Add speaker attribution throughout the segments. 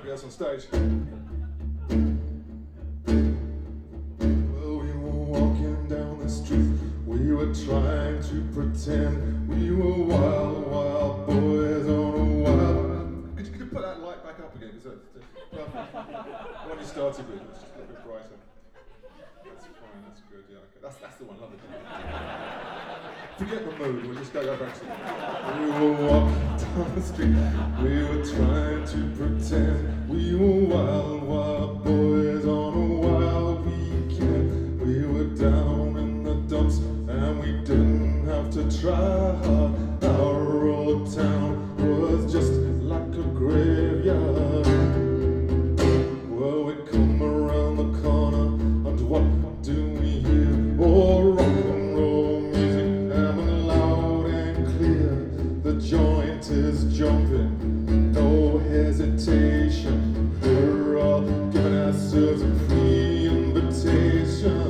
Speaker 1: nobody else on stage. Well, we were walking down the street. We were trying to pretend we were wild, wild boys on a wild. Could you put that light back up again? Because that's perfect. The one you started with, it's just a little bit brighter. That's fine, that's good, yeah, okay. That's the one, love it. Forget the mood, we'll just go back to it. We were walking down the street, we were trying to pretend we were wild, wild boys on a wild weekend. We were down in the dumps and we didn't have to try hard. Our old town was just like a graveyard. Well, we come around the corner and what do we hear? Oh, rock and roll music, hammering loud and clear. The joint is jumping, no hesitation. We're all giving ourselves a free invitation.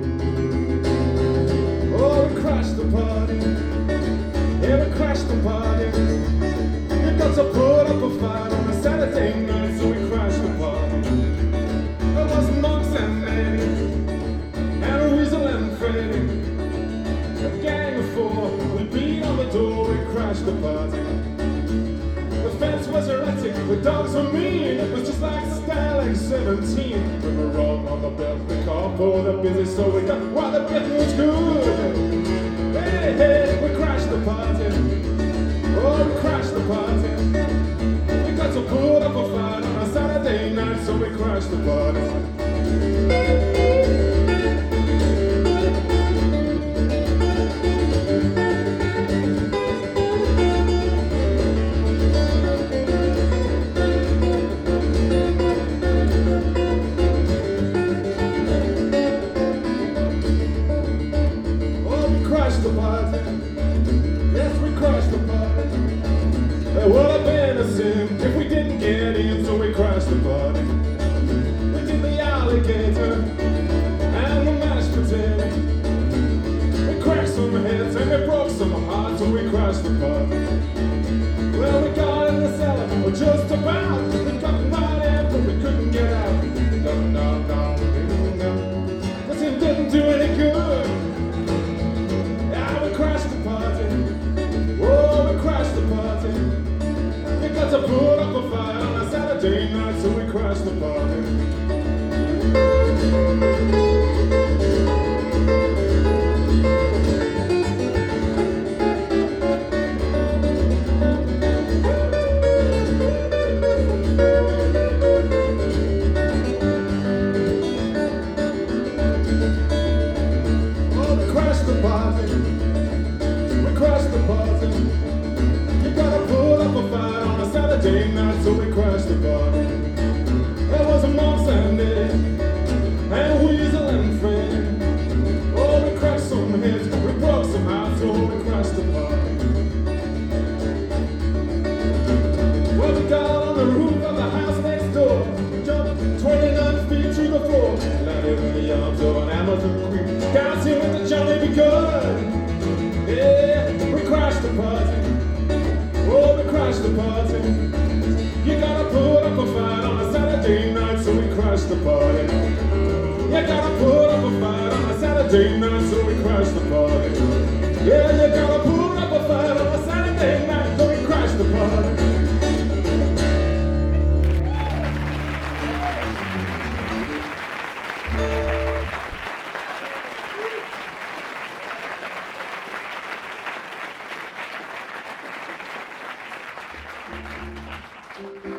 Speaker 1: Oh, we crashed the party, yeah, we crashed the party. You got to put up a fight on a Saturday night, so we crashed the party. There was Knox and Eddie, and Weasel and Freddy. A gang of four, we beat on the door, we crashed the party. The fence was erratic, the dogs were mean. It was just like Styling 17. We were wrong on the belt, the car pulled up busy, so we got while the getting was good. Hey, hey, we crashed the party. Oh, we crashed the party. We got to put up a fight on a Saturday night, so we crashed the party. Yes, we crashed the party. It would have been a sin if we didn't get in, so we crashed the party. We did the alligator and the mashed potato. We cracked some heads and we broke some hearts, so we crashed the party. Well, we got in the cellar, or just about. We got the night in, but we couldn't get out. No, this didn't do any good. Crashed the party, oh, we crashed the party. We got to put up a fight on a Saturday night, so we crashed the party. Oh, we crashed the party. Crashed the party. You gotta put up a fight on a Saturday night, so we crashed the party. There was a Moss and Eddie, and Weasel and Freddy. Oh, we crashed some heads, we broke some hearts, so we crashed the party. Well, we got on the roof of the house next door. We jumped 29 feet to the floor, landed in the arms of an Amazon queen, dancing with the Johnny B. Good. Yeah, we crashed the party. Oh, we crashed the party. You gotta put up a fight on a Saturday night, so we crashed the party. You gotta put up a fight on a Saturday night, so we crashed the party. Yeah, you gotta put up a fight on a Saturday night, so we crashed the party. Thank you.